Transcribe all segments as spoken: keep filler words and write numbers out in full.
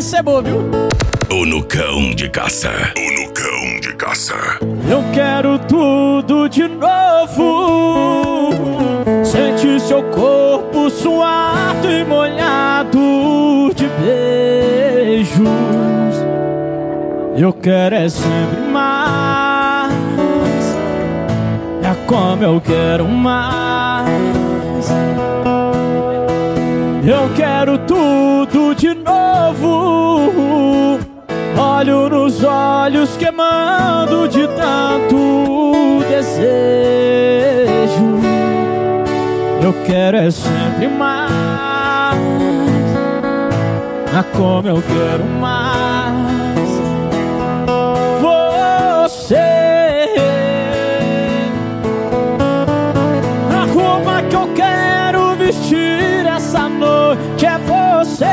essa é boa, viu? O Nucão de Caça. O Nucão de Caça. Eu quero tudo de novo. Sente seu corpo suado e molhado de beijos. Eu quero é sempre mais. É como eu quero mais. Eu quero tudo de novo. Olho nos olhos queimando de tanto desejo. Eu quero é sempre mais. Ah, como eu quero mais. Você, a roupa que eu quero vestir essa noite é você.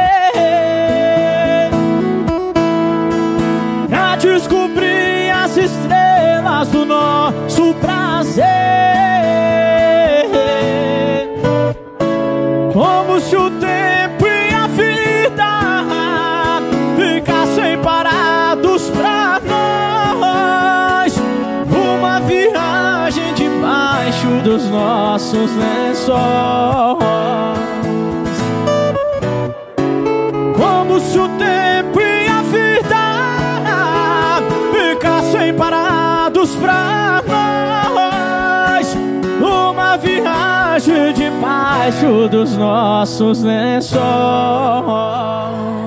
Pra descobrir as estrelas do nosso prazer. Como se o tempo e a vida ficassem parados pra nós. Uma viagem debaixo dos nossos lençóis. Como se o tempo e a vida ficassem parados pra nós. Uma viagem debaixo dos nossos lençóis.